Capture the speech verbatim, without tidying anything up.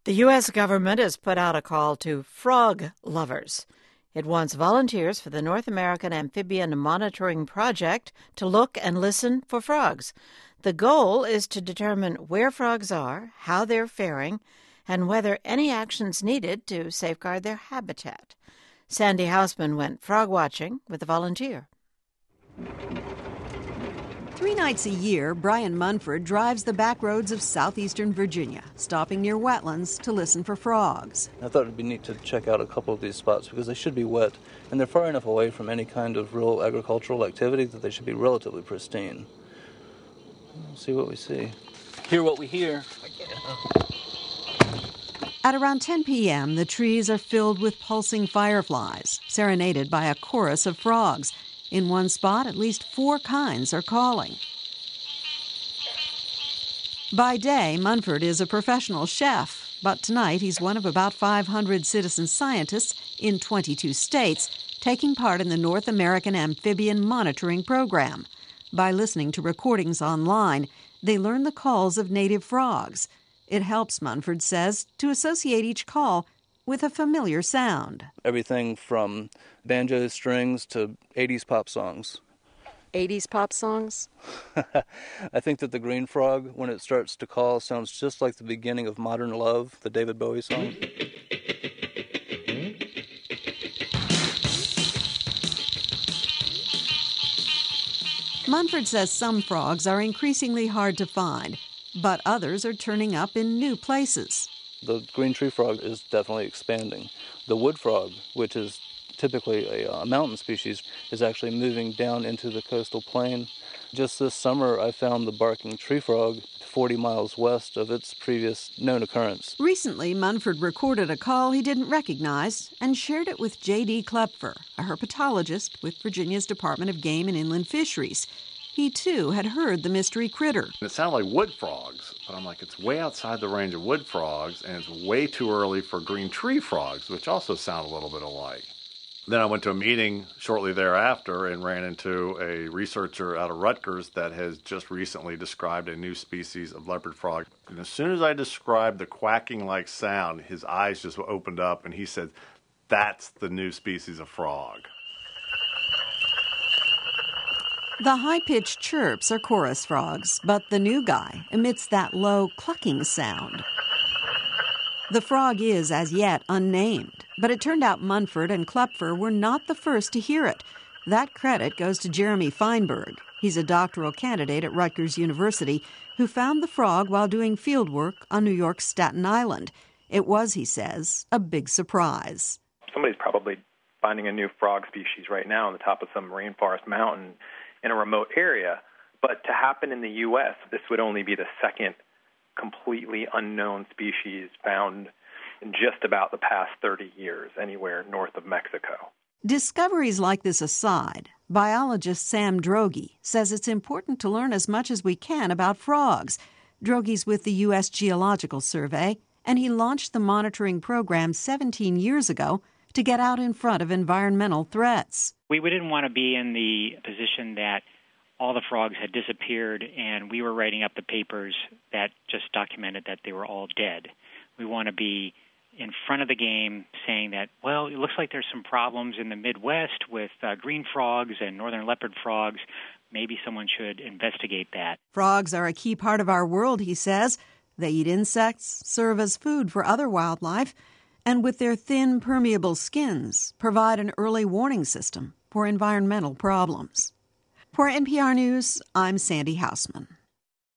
The U S government has put out a call to frog lovers. It wants volunteers for the North American Amphibian Monitoring Project to look and listen for frogs. The goal is to determine where frogs are, how they're faring, and whether any action's needed to safeguard their habitat. Sandy Hausman went frog watching with a volunteer. Three nights a year, Brian Munford drives the back roads of southeastern Virginia, stopping near wetlands to listen for frogs. I thought it'd be neat to check out a couple of these spots because they should be wet, and they're far enough away from any kind of real agricultural activity that they should be relatively pristine. Let's see what we see. Hear what we hear. At around ten p.m., the trees are filled with pulsing fireflies, serenaded by a chorus of frogs. In one spot, at least four kinds are calling. By day, Munford is a professional chef, but tonight he's one of about five hundred citizen scientists in twenty-two states taking part in the North American Amphibian Monitoring Program. By listening to recordings online, they learn the calls of native frogs. It helps, Munford says, to associate each call with a familiar sound. Everything from banjo strings to eighties pop songs. eighties pop songs? I think that the green frog, when it starts to call, sounds just like the beginning of Modern Love, the David Bowie song. Munford says some frogs are increasingly hard to find, but others are turning up in new places. The green tree frog is definitely expanding. The wood frog, which is typically a uh, mountain species, is actually moving down into the coastal plain. Just this summer, I found the barking tree frog forty miles west of its previous known occurrence. Recently, Munford recorded a call he didn't recognize and shared it with J D Klepfer, a herpetologist with Virginia's Department of Game and Inland Fisheries. He, too, had heard the mystery critter. It sounded like wood frogs, but I'm like, it's way outside the range of wood frogs, and it's way too early for green tree frogs, which also sound a little bit alike. Then I went to a meeting shortly thereafter and ran into a researcher out of Rutgers that has just recently described a new species of leopard frog. And as soon as I described the quacking-like sound, his eyes just opened up, and he said, that's the new species of frog. The high-pitched chirps are chorus frogs, but the new guy emits that low clucking sound. The frog is, as yet, unnamed, but it turned out Munford and Klepfer were not the first to hear it. That credit goes to Jeremy Feinberg. He's a doctoral candidate at Rutgers University who found the frog while doing field work on New York's Staten Island. It was, he says, a big surprise. Somebody's probably finding a new frog species right now on the top of some rainforest mountain in a remote area. But to happen in the U S, this would only be the second completely unknown species found in just about the past thirty years anywhere north of Mexico. Discoveries like this aside, biologist Sam Droege says it's important to learn as much as we can about frogs. Droge's with the U S Geological Survey, and he launched the monitoring program seventeen years ago to get out in front of environmental threats. We didn't want to be in the position that all the frogs had disappeared and we were writing up the papers that just documented that they were all dead. We want to be in front of the game saying that, well, it looks like there's some problems in the Midwest with uh, green frogs and northern leopard frogs. Maybe someone should investigate that. Frogs are a key part of our world, he says. They eat insects, serve as food for other wildlife, and with their thin, permeable skins, provide an early warning system for environmental problems. For N P R News, I'm Sandy Hausman.